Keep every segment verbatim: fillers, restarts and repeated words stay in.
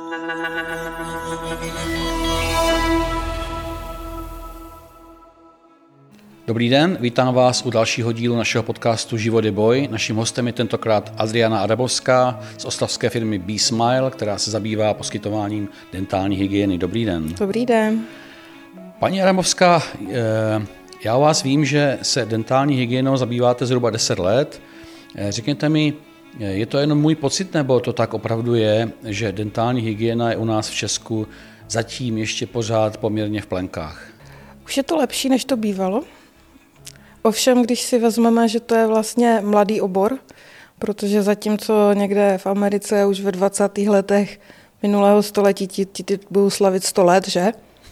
Dobrý den, vítám vás u dalšího dílu našeho podcastu Život je boj. Naším hostem je tentokrát Adriana Adamovská z ostravské firmy B-Smile, která se zabývá poskytováním dentální hygieny. Dobrý den. Dobrý den. Paní Adamovská, já o vás vím, že se dentální hygienou zabýváte zhruba deset let. Řekněte mi, je to jenom můj pocit, nebo to tak opravdu je, že dentální hygiena je u nás v Česku zatím ještě pořád poměrně v plenkách? Už je to lepší, než to bývalo. Ovšem, když si vezmeme, že to je vlastně mladý obor, protože zatímco někde v Americe už ve dvacátých letech minulého století ti, ti, ti budou slavit sto let, že?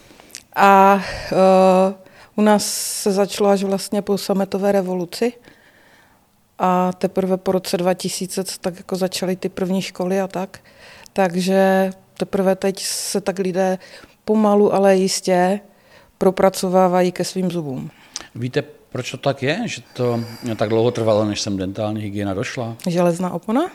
A uh, u nás se začalo až vlastně po sametové revoluci a teprve po roce dva tisíce tak jako začaly ty první školy a tak. Takže teprve teď se tak lidé pomalu, ale jistě propracovávají ke svým zubům. Víte, proč to tak je, že to tak dlouho trvalo, než sem dentální hygiena došla? Železná opona?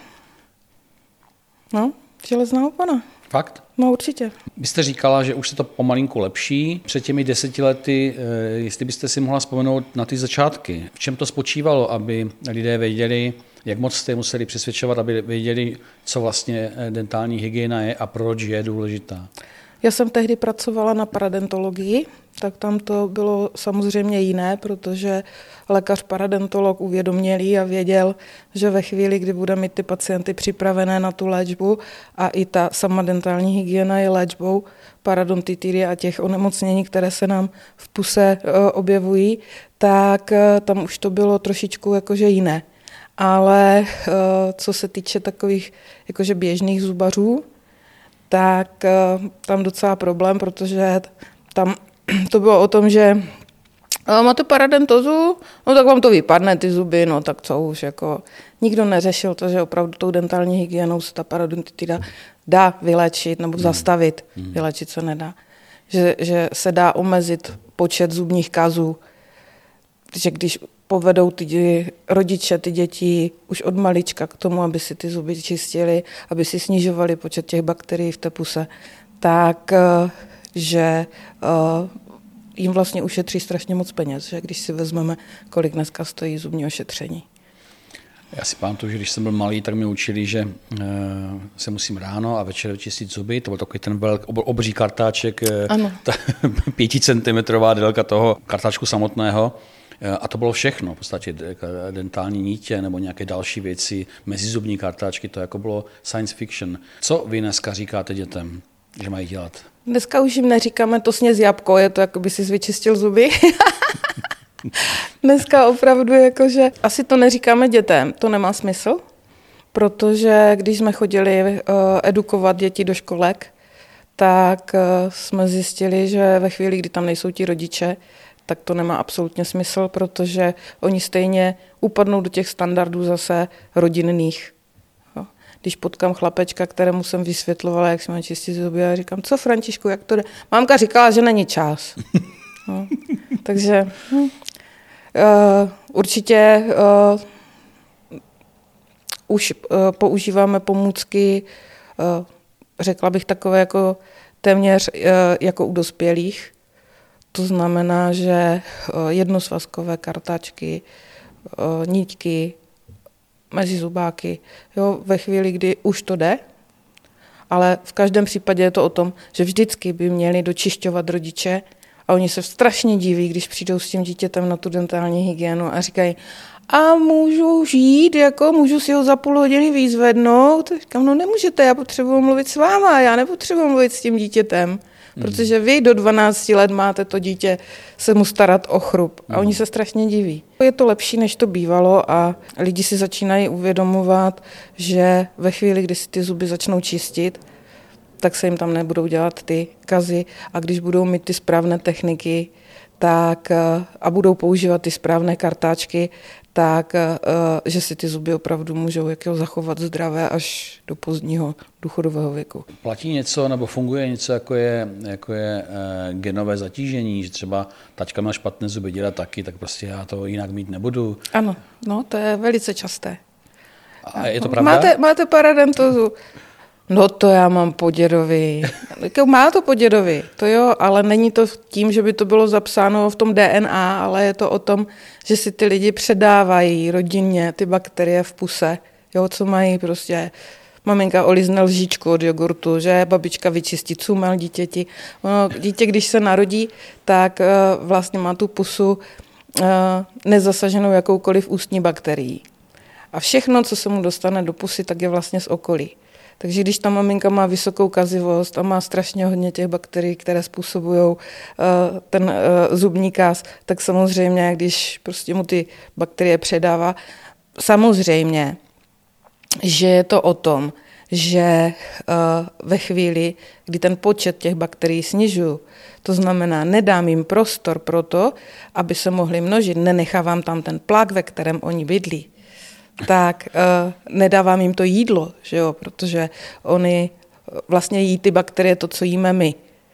No, železná opona. Fakt? No určitě. Vy jste říkala, že už se to pomalinku lepší. Před těmi deseti lety, jestli byste si mohla vzpomenout na ty začátky, v čem to spočívalo, aby lidé věděli, jak moc jste museli přesvědčovat, aby věděli, co vlastně dentální hygiena je a proč je důležitá? Já jsem tehdy pracovala na paradentologii, tak tam to bylo samozřejmě jiné, protože lékař paradentolog uvědomělý a věděl, že ve chvíli, kdy bude mít ty pacienty připravené na tu léčbu a i ta sama dentální hygiena je léčbou paradontitidy a těch onemocnění, které se nám v puse objevují, tak tam už to bylo trošičku jakože jiné. Ale co se týče takových jakože běžných zubařů, tak tam docela problém, protože tam to bylo o tom, že máte paradontózu, no tak vám to vypadne, ty zuby, no tak co už, jako nikdo neřešil to, že opravdu tou dentální hygienou se ta parodontitida dá vyléčit nebo zastavit, mm. vyléčit se nedá. Že, že se dá omezit počet zubních kazů, že když povedou ty rodiče, ty děti už od malička k tomu, aby si ty zuby čistili, aby si snižovali počet těch bakterií v té puse, tak že jim vlastně ušetří strašně moc peněz, že když si vezmeme, kolik dneska stojí zubní ošetření. Já si pamatuju, že když jsem byl malý, tak mě učili, že se musím ráno a večer vyčistit zuby. To byl takový ten velký obří kartáček, ta pěticentimetrová délka toho kartáčku samotného. A to bylo všechno, v podstatě dentální nítě nebo nějaké další věci, mezizubní kartáčky, to jako bylo science fiction. Co vy dneska říkáte dětem, že mají dělat? Dneska už jim neříkáme to sněz jabko, je to jako by si vyčistil zuby. Dneska opravdu jakože asi to neříkáme dětem, to nemá smysl, protože když jsme chodili uh, edukovat děti do školek, tak uh, jsme zjistili, že ve chvíli, kdy tam nejsou ti rodiče, tak to nemá absolutně smysl, protože oni stejně upadnou do těch standardů zase rodinných. Jo. Když potkám chlapečka, kterému jsem vysvětlovala, jak si má čistit zuby, a říkám, co Františku, jak to jde? Mámka říkala, že není čas. Jo. Takže hm, uh, určitě uh, už uh, používáme pomůcky, uh, řekla bych takové jako téměř uh, jako u dospělých. To znamená, že jednosvazkové kartáčky, nítky, mezizubáky, jo, ve chvíli, kdy už to jde, ale v každém případě je to o tom, že vždycky by měli dočišťovat rodiče a oni se strašně diví, když přijdou s tím dítětem na tu dentální hygienu a říkají, a můžu žít, jako můžu si ho za půl hodiny vyzvednout? Říkám, no nemůžete, já potřebuji mluvit s váma, já nepotřebuji mluvit s tím dítětem. Protože vy do dvanácti let máte to dítě se mu starat o chrup a oni se strašně diví. Je to lepší, než to bývalo a lidi si začínají uvědomovat, že ve chvíli, kdy si ty zuby začnou čistit, tak se jim tam nebudou dělat ty kazy a když budou mít ty správné techniky tak, a budou používat ty správné kartáčky, tak, že si ty zuby opravdu můžou jakého zachovat zdravé až do pozdního důchodového věku. Platí něco nebo funguje něco, jako je, jako je e, genové zatížení, že třeba taťka má špatné zuby, dělá taky, tak prostě já to jinak mít nebudu? Ano, no, to je velice časté. A je to pravda? Máte, máte paradontózu. No to já mám po dědovi. Má to po dědovi, to jo, ale není to tím, že by to bylo zapsáno v tom D N A, ale je to o tom, že si ty lidi předávají rodinně ty bakterie v puse, jo, co mají prostě. Maminka olizne lžičku od jogurtu, že babička vyčistí cumel dítěti. Ono, dítě, když se narodí, tak uh, vlastně má tu pusu uh, nezasaženou jakoukoliv ústní bakterií. A všechno, co se mu dostane do pusy, tak je vlastně z okolí. Takže když ta maminka má vysokou kazivost a má strašně hodně těch bakterií, které způsobují uh, ten uh, zubní káz, tak samozřejmě, když prostě mu ty bakterie předává, samozřejmě, že je to o tom, že uh, ve chvíli, kdy ten počet těch bakterií snižuju, to znamená, nedám jim prostor pro to, aby se mohli množit, nenechávám tam ten plak, ve kterém oni bydlí, tak uh, nedávám jim to jídlo, že jo, protože oni vlastně jí ty bakterie to, co jíme my.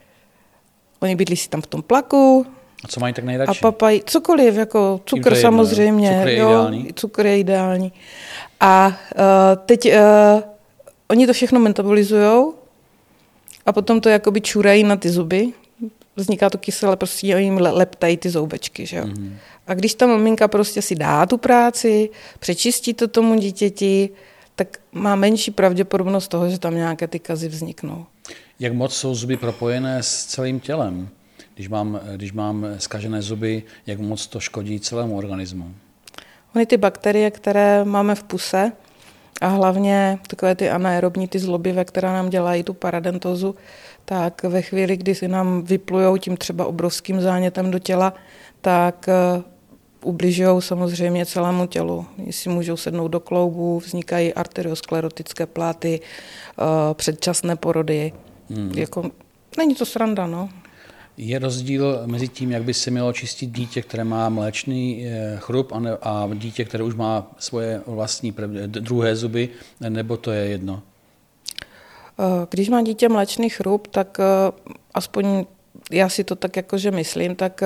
Oni bydlí si tam v tom plaku. A co mají tak nejradši? A papají, cokoliv, jako cukr jedno, samozřejmě. Cukr je jo, ideální. Cukr je ideální. A uh, teď uh, oni to všechno metabolizujou a potom to jakoby čurají na ty zuby. Vzniká to kyselé, prostě jim leptají ty zoubečky, že jo. Mm. A když ta maminka prostě si dá tu práci, přečistí to tomu dítěti, tak má menší pravděpodobnost toho, že tam nějaké ty kazy vzniknou. Jak moc jsou zuby propojené s celým tělem? Když mám, když mám zkažené zuby, jak moc to škodí celému organismu? Ony ty bakterie, které máme v puse a hlavně takové ty anaerobní, ty zlobivé, které nám dělají tu paradentózu, tak ve chvíli, kdy si nám vyplujou tím třeba obrovským zánětem do těla, tak uh, ubližují samozřejmě celému tělu. Si můžou sednout do kloubů, vznikají arteriosklerotické pláty, uh, předčasné porody. Hmm. Jako, není to sranda, no. Je rozdíl mezi tím, jak by se mělo čistit dítě, které má mléčný chrup, a dítě, které už má svoje vlastní druhé zuby, nebo to je jedno? Když má dítě mléčný chrup, tak aspoň já si to tak jakože myslím, tak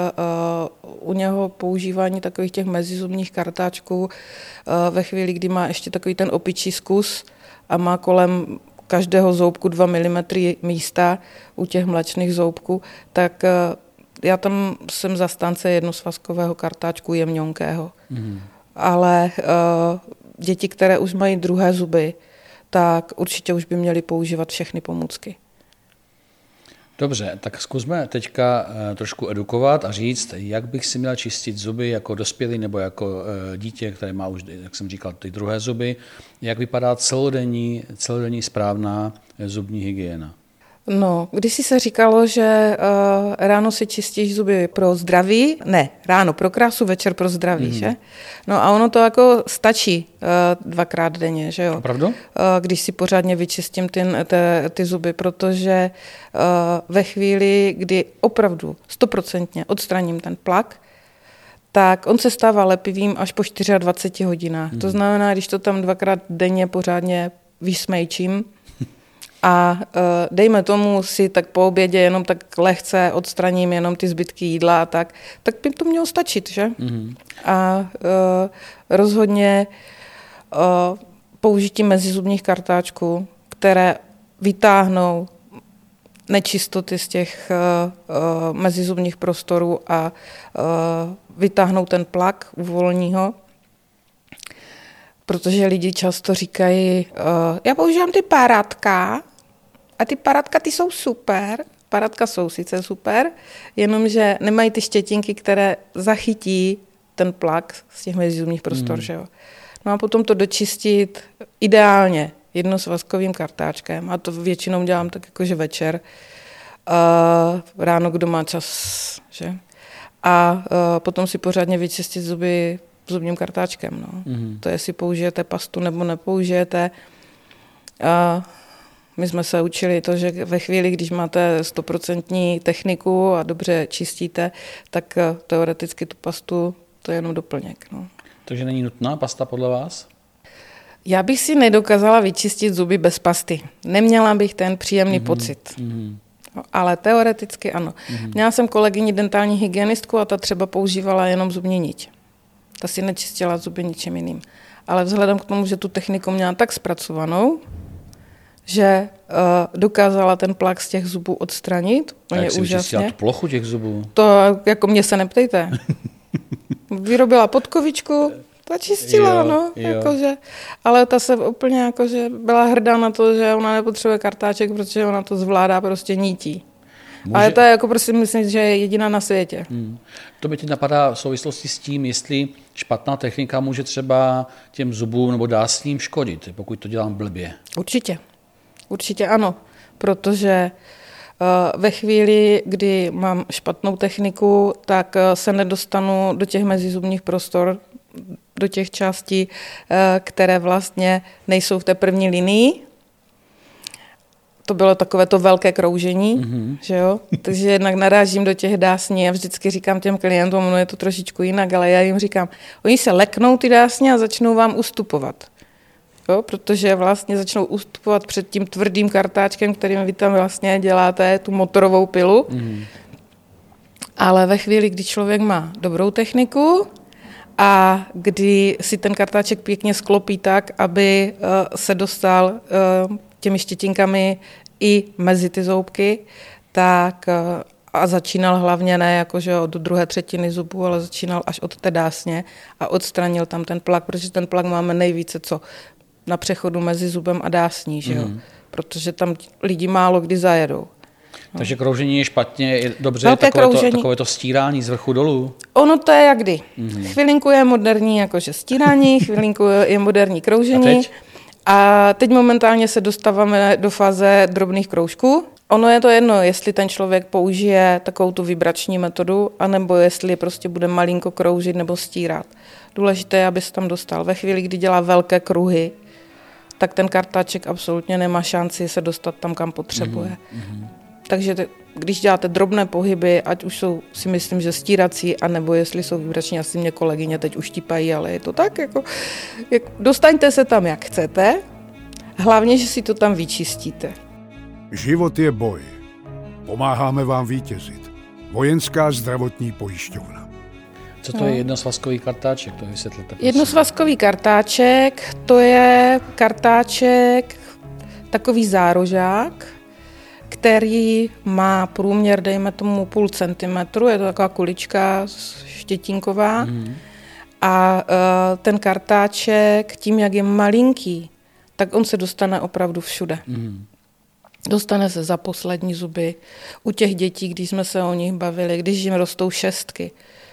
u něho používání takových těch mezizubních kartáčků ve chvíli, kdy má ještě takový ten opičí zkus a má kolem každého zoubku dva milimetry místa u těch mléčných zoubků, tak já tam jsem zastánce jednosvazkového kartáčku jemňonkého. Mm. Ale uh, děti, které už mají druhé zuby, tak určitě už by měly používat všechny pomůcky. Dobře, tak zkusme teďka trošku edukovat a říct, jak bych si měl čistit zuby jako dospělý nebo jako dítě, které má už, jak jsem říkal, ty druhé zuby. Jak vypadá celodenní, celodenní správná zubní hygiena? No, když se říkalo, že uh, ráno si čistíš zuby pro zdraví, ne, ráno pro krásu, večer pro zdraví, mm. že? No a ono to jako stačí uh, dvakrát denně, že jo? Opravdu? Uh, když si pořádně vyčistím ty, ty, ty zuby, protože uh, ve chvíli, kdy opravdu stoprocentně odstraním ten plak, tak on se stává lepivým až po dvaceti čtyřech hodinách. Mm. To znamená, když to tam dvakrát denně pořádně vysmejčím, a uh, dejme tomu si tak po obědě jenom tak lehce odstraním jenom ty zbytky jídla a tak, tak by to mělo stačit, že? Mm-hmm. A uh, rozhodně uh, použití mezizubních kartáčků, které vytáhnou nečistoty z těch uh, uh, mezizubních prostorů a uh, vytáhnou ten plak, uvolní ho. Protože lidi často říkají, uh, já používám ty parátka a ty parátka ty jsou super. Parátka jsou sice super, jenomže nemají ty štětinky, které zachytí ten plak z těch mezizubních prostor. Mm. Že jo? No a potom to dočistit ideálně jednosvazkovým kartáčkem. A to většinou dělám tak jakože večer. Uh, ráno, kdo má čas. Že? A uh, potom si pořádně vyčistit zuby zubním kartáčkem. No. Mm-hmm. To je, jestli použijete pastu nebo nepoužijete. A my jsme se učili to, že ve chvíli, když máte stoprocentní techniku a dobře čistíte, tak teoreticky tu pastu to je jenom doplněk. No. Takže není nutná pasta podle vás? Já bych si nedokázala vyčistit zuby bez pasty. Neměla bych ten příjemný mm-hmm. pocit. Mm-hmm. No, ale teoreticky ano. Mm-hmm. Měla jsem kolegyni dentální hygienistku a ta třeba používala jenom zubní niť. Ta si nečistila zuby ničím jiným. Ale vzhledem k tomu, že tu techniku měla tak zpracovanou, že uh, dokázala ten plak z těch zubů odstranit. A jak jsi vyčistila tu plochu těch zubů? To jako mě se neptejte. Vyrobila podkovičku, ta čistila, jo, no, jo. Jakože, ale ta se úplně jakože byla hrdá na to, že ona nepotřebuje kartáček, protože ona to zvládá prostě nítí. Může... Ale to je jako prostě myslím, že je jediná na světě. Hmm. To by ti napadá v souvislosti s tím, jestli špatná technika může třeba těm zubům nebo dásním škodit, pokud to dělám blbě. Určitě. Určitě ano, protože uh, ve chvíli, kdy mám špatnou techniku, tak uh, se nedostanu do těch mezizubních prostor, do těch částí, uh, které vlastně nejsou v té první linii. To bylo takové to velké kroužení, mm-hmm. že jo? Takže jednak narážím do těch dásní a vždycky říkám těm klientům, no je to trošičku jinak, ale já jim říkám, oni se leknou ty dásně a začnou vám ustupovat. Jo? Protože vlastně začnou ustupovat před tím tvrdým kartáčkem, kterým vy tam vlastně děláte tu motorovou pilu. Mm-hmm. Ale ve chvíli, kdy člověk má dobrou techniku a kdy si ten kartáček pěkně sklopí tak, aby uh, se dostal uh, těmi štětinkami i mezi ty zoubky, tak a začínal hlavně ne jakože od druhé třetiny zubu, ale začínal až od té dásně a odstranil tam ten plak, protože ten plak máme nejvíce co na přechodu mezi zubem a dásní, že jo? Mm. Protože tam lidi málo kdy zajedou. Takže kroužení je špatně, je dobře, takové to, takové to stírání z vrchu dolů? Ono to je jak kdy. Mm. Chvilinku je moderní jakože stírání, chvilinku je moderní kroužení. A teď? A teď momentálně se dostáváme do fáze drobných kroužků. Ono je to jedno, jestli ten člověk použije takovou tu vibrační metodu, anebo jestli prostě bude malinko kroužit nebo stírat. Důležité je, aby se tam dostal. Ve chvíli, kdy dělá velké kruhy, tak ten kartáček absolutně nemá šanci se dostat tam, kam potřebuje. Mm-hmm. Takže te, když děláte drobné pohyby, ať už jsou, si myslím, že stírací, anebo jestli jsou vibrační, asi mě kolegyně teď uštípají, ale je to tak, jako, jak, dostaňte se tam, jak chcete, hlavně, že si to tam vyčistíte. Život je boj. Pomáháme vám vítězit. Vojenská zdravotní pojišťovna. Co to je jednosvazkový kartáček? To vysvětlete. Jednosvazkový kartáček, to je kartáček, takový zárožák, který má průměr, dejme tomu půl centimetru, je to taková kulička štětinková. Mm. A uh, ten kartáček, tím, jak je malinký, tak on se dostane opravdu všude. Mm. Dostane se za poslední zuby. U těch dětí, když jsme se o nich bavili, když jim rostou šestky,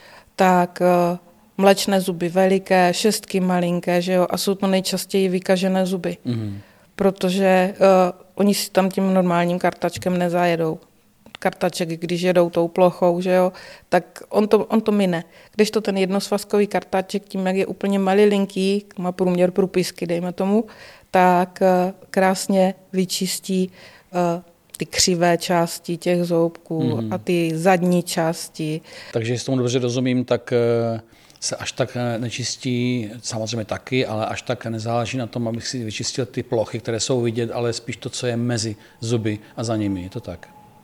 tak uh, mléčné zuby veliké, šestky malinké, že jo, a jsou to nejčastěji vykažené zuby. Mm. Protože uh, oni si tam tím normálním kartačkem nezajedou. Kartaček, když jedou tou plochou, že jo, tak on to, on to mine. Kdežto ten jednosvazkový kartaček, tím, jak je úplně malilinký, má průměr průpisky, dejme tomu, tak uh, krásně vyčistí uh, ty křivé části těch zoubků mm-hmm. a ty zadní části. Takže jestli tomu dobře rozumím, tak uh... se až tak nečistí, samozřejmě taky, ale až tak nezáleží na tom, abych si vyčistil ty plochy, které jsou vidět, ale spíš to, co je mezi zuby a za nimi. Je to tak?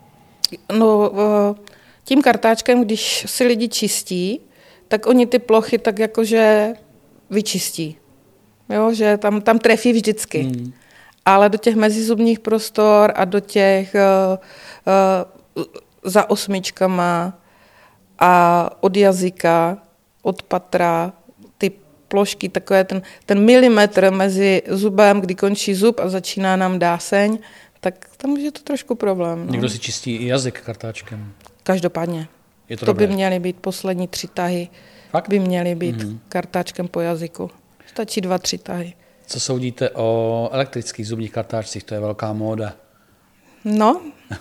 No, tím kartáčkem, když si lidi čistí, tak oni ty plochy tak jakože vyčistí. Jo, že tam, tam trefí vždycky. Hmm. Ale do těch mezizubních prostor a do těch uh, uh, za osmičkama a od jazyka, od patra, ty plošky, takové ten, ten milimetr mezi zubem, kdy končí zub a začíná nám dáseň, tak tam už je to trošku problém. No. Někdo si čistí i jazyk kartáčkem. Každopádně. Je to to dobré. By měly být poslední tři tahy. Fakt? By měly být mm-hmm. kartáčkem po jazyku. Stačí dva, tři tahy. Co soudíte o elektrických zubních kartáčcích? To je velká móda. No,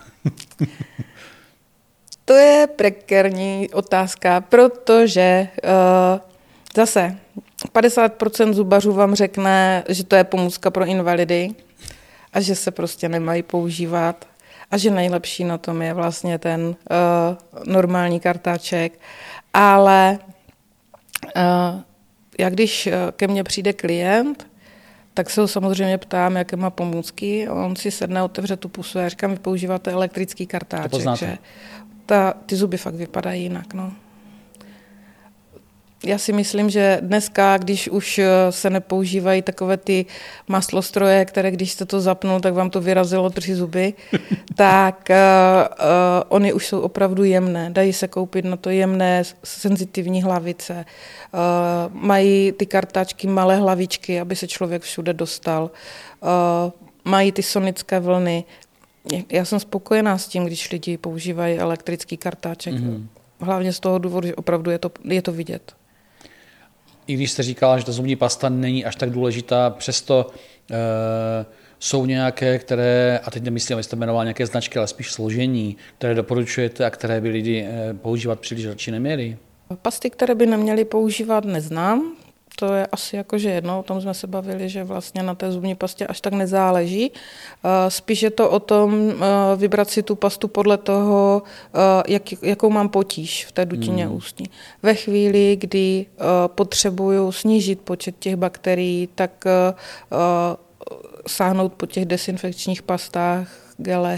to je prekérní otázka, protože uh, zase padesát procent zubařů vám řekne, že to je pomůcka pro invalidy a že se prostě nemají používat a že nejlepší na tom je vlastně ten uh, normální kartáček. Ale uh, jak když ke mně přijde klient, tak se ho samozřejmě ptám, jaké má pomůcky. On si sedne, otevře tu pusu a já říkám, vy používáte elektrický kartáček. Že ta, ty zuby fakt vypadají jinak. No. Já si myslím, že dneska, když už se nepoužívají takové ty maslostroje, které když jste to zapnul, tak vám to vyrazilo tři zuby, tak uh, uh, oni už jsou opravdu jemné. Dají se koupit na to jemné, senzitivní hlavice. Uh, mají ty kartáčky malé hlavičky, aby se člověk všude dostal. Uh, mají ty sonické vlny. Já jsem spokojená s tím, když lidi používají elektrický kartáček. Mm-hmm. Hlavně z toho důvodu, že opravdu je to, je to vidět. I když jste říkala, že ta zubní pasta není až tak důležitá, přesto e, jsou nějaké, které, a teď nemyslím, abyste jmenoval nějaké značky, ale spíš složení, které doporučujete a které by lidi e, používat příliš radši neměli? Pasty, které by neměli používat, neznám. To je asi jakože jedno, o tom jsme se bavili, že vlastně na té zubní pastě až tak nezáleží. Spíš je to o tom vybrat si tu pastu podle toho, jak, jakou mám potíž v té dutině hmm. ústní. Ve chvíli, kdy potřebuju snížit počet těch bakterií, tak sáhnout po těch dezinfekčních pastách, gelech.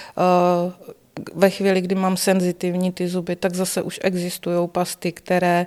Ve chvíli, kdy mám senzitivní ty zuby, tak zase už existují pasty, které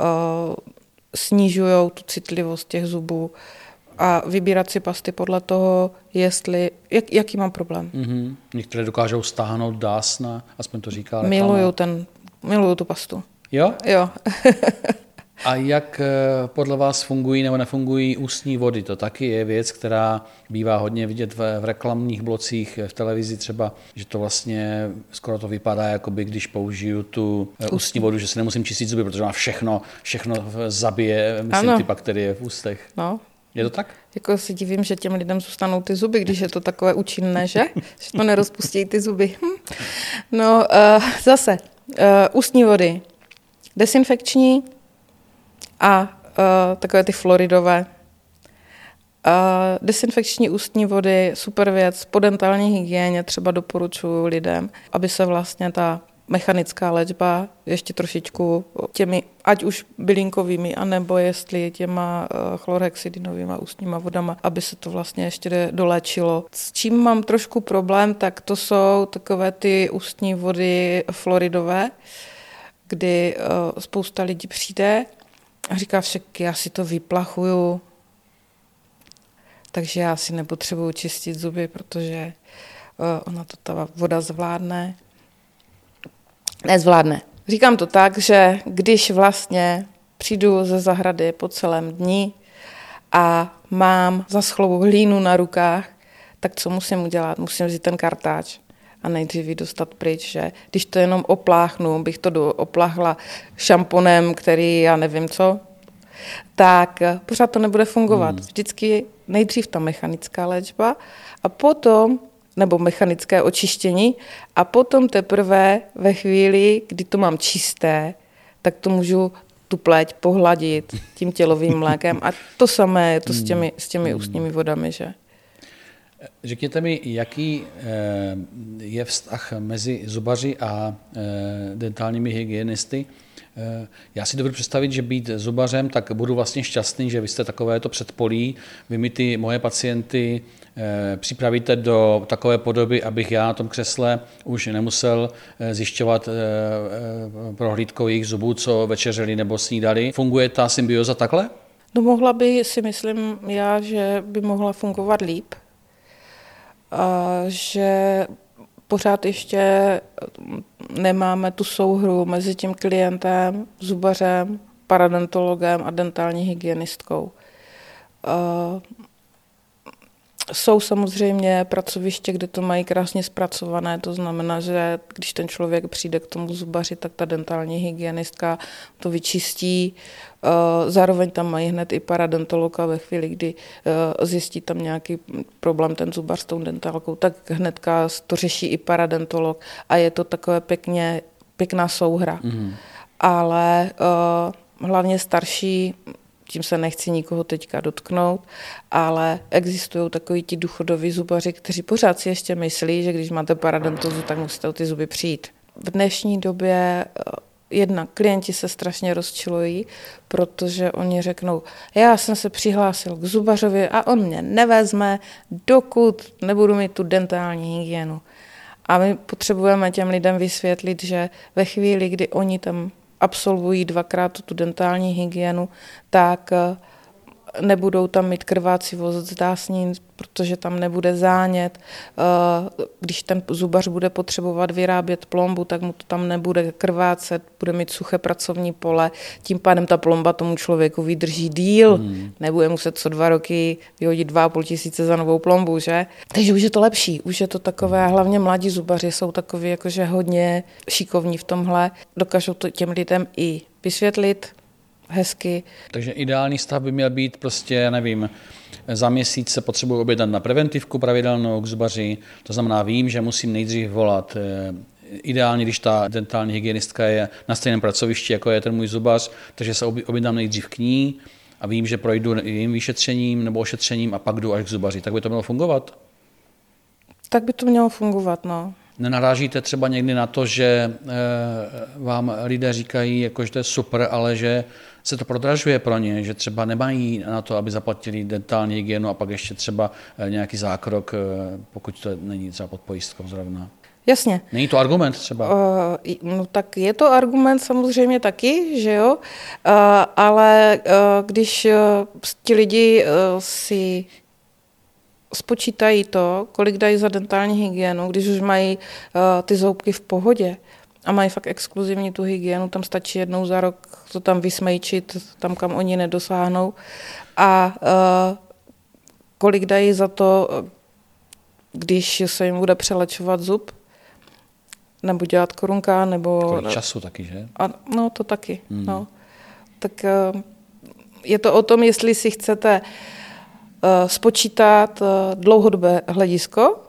snižují tu citlivost těch zubů a vybírat si pasty podle toho, jestli, jak, jaký mám problém. Mm-hmm. Některé dokážou stáhnout dásna, aspoň to říká reklama. Miluju, ten, miluju tu pastu. Jo? Jo. A jak podle vás fungují nebo nefungují ústní vody? To taky je věc, která bývá hodně vidět v, v reklamních blocích, v televizi třeba, že to vlastně skoro to vypadá, jako by když použiju tu ústní, ústní vodu, že si nemusím čistit zuby, protože má všechno, všechno zabije, myslím, ano. ty bakterie v ústech. No. Je to tak? Jako si divím, že těm lidem zůstanou ty zuby, když je to takové účinné, že? Že to nerozpustí ty zuby. Hm. No, uh, zase, uh, ústní vody. Dezinfekční, a uh, takové ty floridové. Uh, dezinfekční ústní vody, super věc. Po dentální hygieně třeba doporučuji lidem, aby se vlastně ta mechanická léčba ještě trošičku těmi, ať už bylinkovými, anebo jestli těma uh, chlorhexidinovými ústníma vodama, aby se to vlastně ještě doléčilo. S čím mám trošku problém, tak to jsou takové ty ústní vody floridové, kdy uh, spousta lidí přijde a říká, však já si to vyplachuju, takže já si nepotřebuju čistit zuby, protože uh, ona to ta voda zvládne. Nezvládne. Říkám to tak, že když vlastně přijdu ze zahrady po celém dni a mám zaschlou hlínu na rukách, tak co musím udělat? Musím vzít ten kartáč a nejdřív ji dostat pryč, že když to jenom opláchnu, bych to do, opláchla šamponem, který já nevím co, tak pořád to nebude fungovat. Hmm. Vždycky nejdřív ta mechanická léčba a potom, nebo mechanické očištění a potom teprve ve chvíli, kdy to mám čisté, tak to můžu tu pleť pohladit tím tělovým mlékem a to samé je to s těmi, s těmi ústními vodami, že? Řekněte mi, jaký je vztah mezi zubaři a dentálními hygienisty? Já si dovedu představit, že být zubařem, tak budu vlastně šťastný, že vy jste takovéto předpolí. Vy mi ty moje pacienty připravíte do takové podoby, abych já na tom křesle už nemusel zjišťovat prohlídkou jejich zubů, co večeřeli nebo snídali. Funguje ta symbioza takhle? No mohla by, si myslím já, že by mohla fungovat líp. A že pořád ještě nemáme tu souhru mezi tím klientem, zubařem, paradontologem a dentální hygienistkou. Jsou samozřejmě pracoviště, kde to mají krásně zpracované, to znamená, že když ten člověk přijde k tomu zubaři, tak ta dentální hygienistka to vyčistí. Zároveň tam mají hned i paradontolog a ve chvíli, kdy zjistí tam nějaký problém ten zubař s tou dentálkou, tak hnedka to řeší i paradontolog a je to takové pěkně, pěkná souhra. Mm. Ale uh, hlavně starší, tím se nechci nikoho teďka dotknout, ale existují takoví ti důchodoví zubaři, kteří pořád si ještě myslí, že když máte paradontózu, tak musíte o ty zuby přijít. V dnešní době jedna, klienti se strašně rozčilují, protože oni řeknou, já jsem se přihlásil k zubařovi a on mě nevezme, dokud nebudu mít tu dentální hygienu. A my potřebujeme těm lidem vysvětlit, že ve chvíli, kdy oni tam absolvují dvakrát tu dentální hygienu, tak nebudou tam mít krvácivost z dásnin, protože tam nebude zánět. Když ten zubař bude potřebovat vyrábět plombu, tak mu to tam nebude krvácet, bude mít suché pracovní pole. Tím pádem ta plomba tomu člověku vydrží díl. Hmm. Nebude muset co dva roky vyhodit dva a půl tisíce za novou plombu, že? Takže už je to lepší. Už je to takové, hlavně mladí zubaři jsou takový jakože hodně šikovní v tomhle. Dokážou to těm lidem i vysvětlit hezky. Takže ideální stav by měl být prostě, já nevím, za měsíc se potřebuji objednat na preventivku pravidelnou k zubaři, to znamená vím, že musím nejdřív volat. Ideálně, když ta dentální hygienistka je na stejném pracovišti, jako je ten můj zubař, takže se objednám nejdřív k ní a vím, že projdu jejím vyšetřením nebo ošetřením a pak jdu až k zubaři. Tak by to mělo fungovat? Tak by to mělo fungovat, no. Nenarážíte třeba někdy na to, že vám lidé říkají, jako, že to je super, ale že se to prodražuje pro ně, že třeba nemají na to, aby zaplatili dentální hygienu a pak ještě třeba nějaký zákrok, pokud to není třeba pod pojistkou zrovna. Jasně. Není to argument třeba? Uh, no tak je to argument samozřejmě taky, že jo, uh, ale uh, když uh, ti lidi uh, si spočítají to, kolik dají za dentální hygienu, když už mají uh, ty zoubky v pohodě a mají fakt exkluzivní tu hygienu, tam stačí jednou za rok to tam vysmejčit, tam, kam oni nedosáhnou. A uh, kolik dají za to, když se jim bude přelečovat zub, nebo dělat korunka, nebo... Kolik času taky, že? A, no, to taky, hmm. no. Tak uh, je to o tom, jestli si chcete spočítat dlouhodobé hledisko,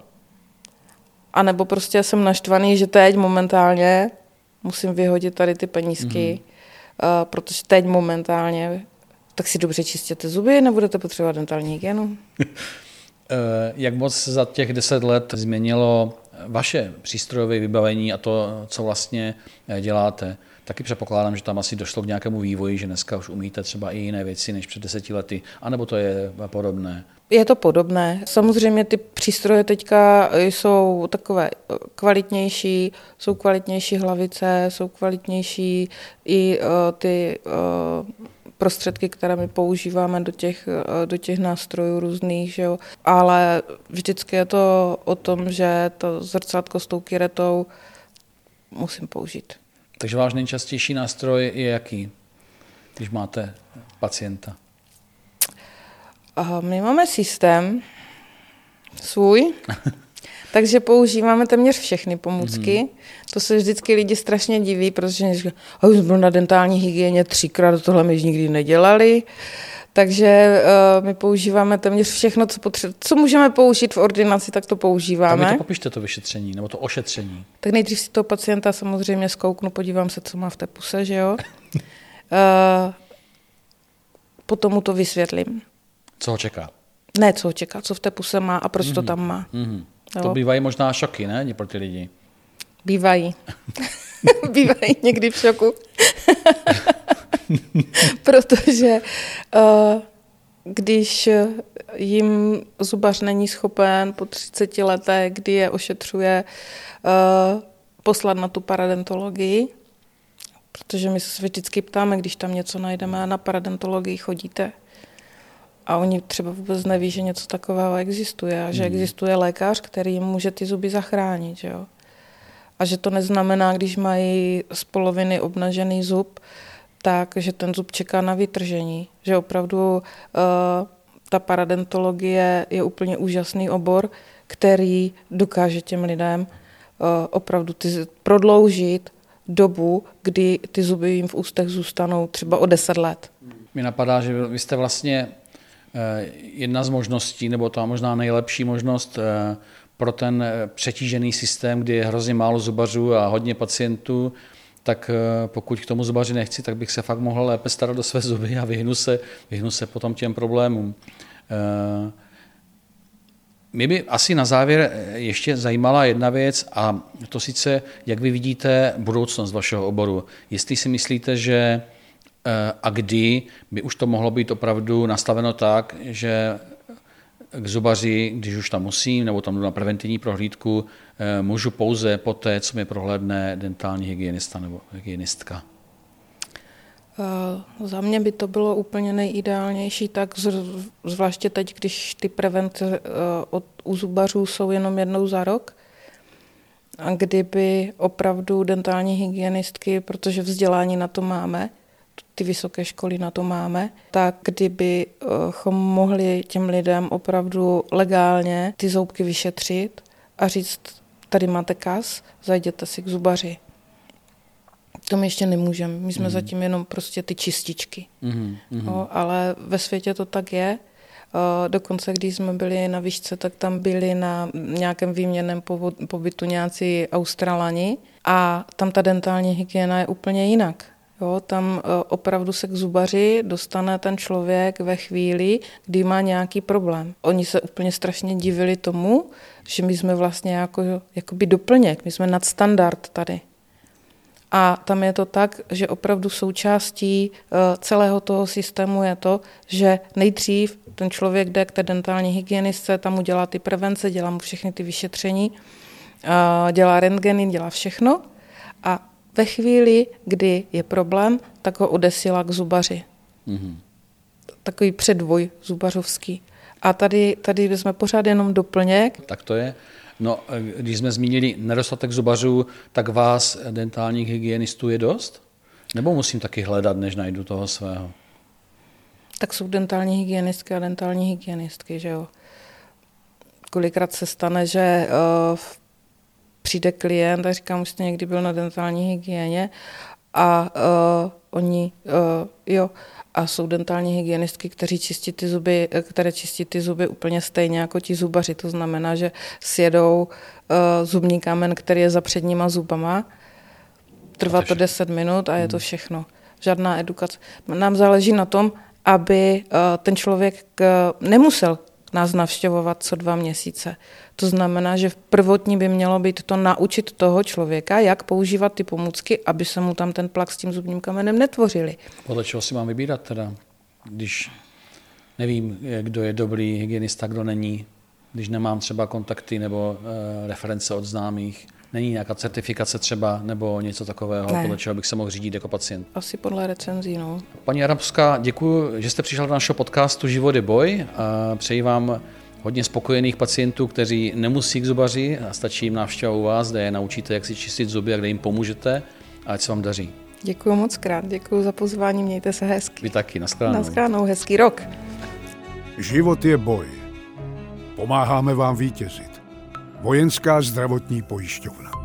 anebo prostě jsem naštvaný, že teď momentálně musím vyhodit tady ty penízky, mm-hmm. protože teď momentálně, tak si dobře čistěte zuby, nebudete potřebovat dentální hygienu. Jak moc za těch deset let změnilo vaše přístrojové vybavení a to, co vlastně děláte? Taky předpokládám, že tam asi došlo k nějakému vývoji, že dneska už umíte třeba i jiné věci než před deseti lety, anebo to je podobné? Je to podobné. Samozřejmě ty přístroje teďka jsou takové kvalitnější, jsou kvalitnější hlavice, jsou kvalitnější i uh, ty uh, prostředky, které my používáme do těch, uh, do těch nástrojů různých, že jo. Ale vždycky je to o tom, že to zrcátko s tou kyretou musím použít. Takže váš nejčastější nástroj je jaký, když máte pacienta? Aha, my máme systém svůj, takže používáme téměř všechny pomůcky. Mm-hmm. To se vždycky lidi strašně diví, protože říkají, už jsme byl na dentální hygieně třikrát, tohle my nikdy nedělali. Takže uh, my používáme téměř všechno, co, potře- co můžeme použít v ordinaci, tak to používáme. Tak mi to popište, to vyšetření, nebo to ošetření. Tak nejdřív si toho pacienta samozřejmě zkouknu, podívám se, co má v té puse, že jo. uh, potom mu to vysvětlím. Co ho čeká? Ne, co ho čeká, co v té puse má a proč mm-hmm. to tam má. Mm-hmm. To bývají možná šoky, ne, pro ty lidi? Bývají. Bývají někdy v šoku. Protože uh, když jim zubař není schopen po třiceti letech, kdy je ošetřuje, uh, poslat na tu paradentologii, protože my se vždycky ptáme, když tam něco najdeme a na paradentologii chodíte. A oni třeba vůbec neví, že něco takového existuje a že hmm. existuje lékař, který jim může ty zuby zachránit. Že jo? A že to neznamená, když mají z poloviny obnažený zub, tak, že ten zub čeká na vytržení. Že opravdu uh, ta paradentologie je úplně úžasný obor, který dokáže těm lidem uh, opravdu ty, prodloužit dobu, kdy ty zuby jim v ústech zůstanou třeba o deset let. Mi napadá, že vy jste vlastně jedna z možností, nebo ta možná nejlepší možnost pro ten přetížený systém, kdy je hrozně málo zubařů a hodně pacientů, tak pokud k tomu zubaři nechci, tak bych se fakt mohl lépe starat o své zuby a vyhnu se, vyhnu se potom těm problémům. Mě by asi na závěr ještě zajímala jedna věc, a to sice, jak vy vidíte budoucnost vašeho oboru. Jestli si myslíte, že a kdy by už to mohlo být opravdu nastaveno tak, že k zubaři, když už tam musím, nebo tam jdu na preventivní prohlídku, můžu pouze po té, co mi prohlédne dentální hygienista nebo hygienistka. Za mě by to bylo úplně nejideálnější, tak zvláště teď, když ty prevence od, u zubařů jsou jenom jednou za rok. A kdyby opravdu dentální hygienistky, protože vzdělání na to máme, ty vysoké školy na to máme, tak kdybychom mohli těm lidem opravdu legálně ty zoubky vyšetřit a říct, tady máte kas, zajděte si k zubaři. To my ještě nemůžeme. My jsme mm. zatím jenom prostě ty čističky. Mm, mm. No, ale ve světě to tak je. Dokonce, když jsme byli na výšce, tak tam byli na nějakém výměnném pobytu nějací Australani a tam ta dentální hygiena je úplně jinak. Jo, tam opravdu se k zubaři dostane ten člověk ve chvíli, kdy má nějaký problém. Oni se úplně strašně divili tomu, že my jsme vlastně jako, jakoby doplněk, my jsme nadstandard tady. A tam je to tak, že opravdu součástí celého toho systému je to, že nejdřív ten člověk jde k té dentální hygienistce, tam mu dělá ty prevence, dělá mu všechny ty vyšetření, dělá rentgeny, dělá všechno a ve chvíli, kdy je problém, tak ho odesílá k zubaři. Mm-hmm. Takový předvoj zubařovský. A tady, tady jsme pořád jenom doplněk. Tak to je. No, když jsme zmínili nedostatek zubařů, tak vás, dentálních hygienistů, je dost? Nebo musím taky hledat, než najdu toho svého? Tak jsou dentální hygienistky a dentální hygienistky, že jo. Kolikrát se stane, že uh, přijde klient a říká, už jste někdy byl na dentální hygieně a uh, oni, uh, jo, a jsou dentální hygienistky, kteří čistí ty zuby, které čistí ty zuby úplně stejně jako ti zubaři. To znamená, že sjedou uh, zubní kámen, který je za předníma zubama. Trvá to deset minut a je to všechno. Žádná edukace. Nám záleží na tom, aby uh, ten člověk k, nemusel nás navštěvovat co dva měsíce. To znamená, že v prvotní by mělo být to naučit toho člověka, jak používat ty pomůcky, aby se mu tam ten plak s tím zubním kamenem netvořili. Podle čeho si mám vybírat teda, když nevím, kdo je dobrý hygienista, kdo není, když nemám třeba kontakty nebo e, reference od známých, není nějaká certifikace třeba nebo něco takového, ne. Podle čeho bych se mohl řídit jako pacient? Asi podle recenzí, no. Paní Adamská, děkuji, že jste přišla do našeho podcastu Život je boj a přeji vám hodně spokojených pacientů, kteří nemusí k zubaři a stačí jim návštěva u vás, kde je naučíte, jak si čistit zuby a kde jim pomůžete a ať se vám daří. Děkuji moc krát, děkuji za pozvání, mějte se hezky. Vy taky, nashledanou. Nashledanou, hezký rok. Život je boj. Pomáháme vám vítězit. Vojenská zdravotní pojišťovna.